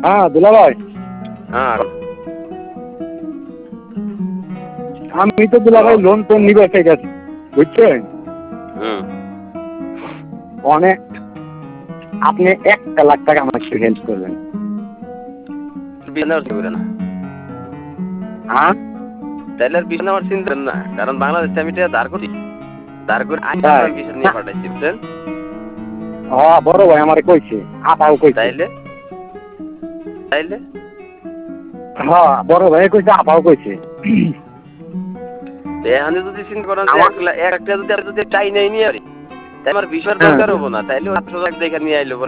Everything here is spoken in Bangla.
হ্যাঁ দুলা ভাই, হ্যাঁ আমি তো দুলা ভাই লোন টোন নিবে ঠিক আছে, বুঝছেন? অনেক, আপনি 1 লাখ টাকা আমাকে হেল্প করবেন। না হ্যাঁ তাহলে আর বিষয় আমার চিন্তা না, কারণ বাংলাদেশে আমি এটা ধার করি, ধার করে বিষয় নিয়ে পাঠাইছি বুঝছেন। হ্যাঁ বড় ভাই আমারে কইছে, আপাও কইছে। তাইলে তাইলে হ্যাঁ বড় ভাই কইছে, আপাও কইছে। এখানে যদি চিন্তা করেন যে 1 লাখ যদি চাই নাই নিয়ে আমার বিষয়ের দরকার হবো না, তাইলে 800 লাখ দেখে নিয়ে আইলো।